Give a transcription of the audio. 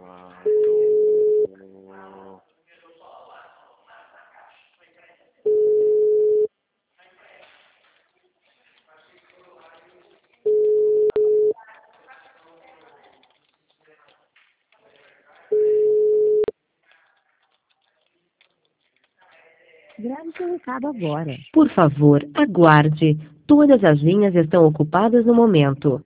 Grave seu recado agora. Por favor, aguarde. Todas as linhas estão ocupadas no momento.